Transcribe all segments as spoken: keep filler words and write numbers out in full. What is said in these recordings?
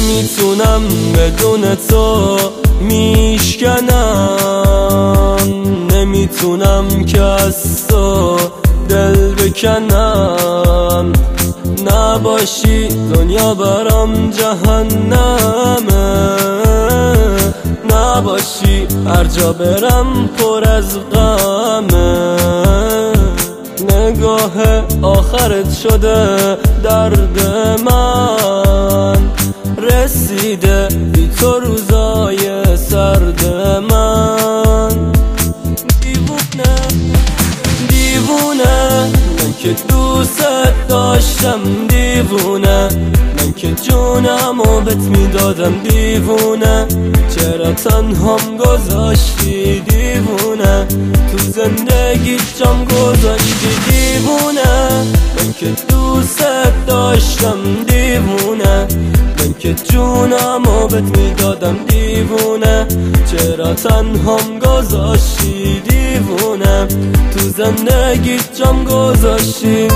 نمیتونم بدون تو میشکنم، نمیتونم که از تو دل بکنم. نباشی دنیا برام جهنمه، نباشی هر جا برم پر از غمه. نگاه آخرت شده درد من، رسیده بی تو روزای سرد من. دیوونه دیوونه من که دوست داشتم، دیوونه من که جونمو بهت میدادم. دیوونه چرا تنهام گذاشتی؟ دیوونه تو زندگی جام گذاشتی. دیوونه من که دوست داشتم، دیوونه من که جونمو بهت میدادم. دیوونه چرا تنهام گذاشتی؟ دیوونه تو زندگی جام گذاشتی.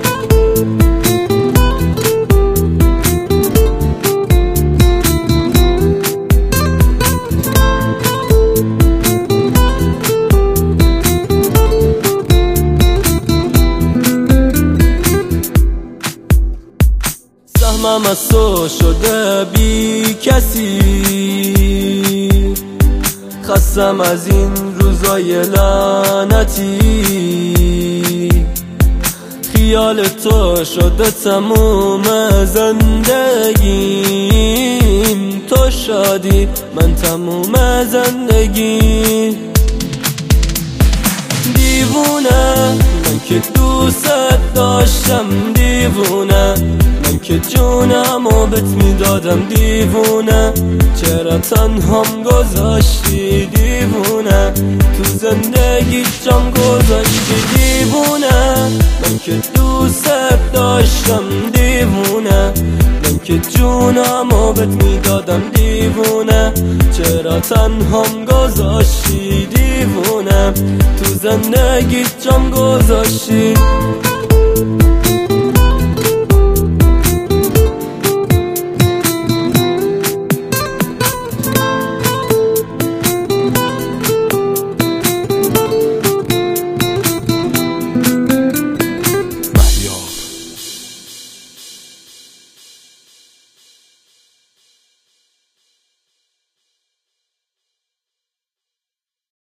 سهمم از تو شده بی کسی، خستم از این روزای لعنتی. خیال تو شده تموم زندگیم، تو شادی من تموم زندگی. دیوونه من که دوست داشتم، دیوونه من که جونمو بهت میدادم. دیوونه چرا تنهام گذاشتی؟ دیوونه تو زندگی جام گذاشتی. دیوونه من که دوست داشتم، دیوونه من که جونمو بهت میدادم. دیوونه چرا تنهام گذاشتی؟ دیوونه تو زندگی جام گذاشتی.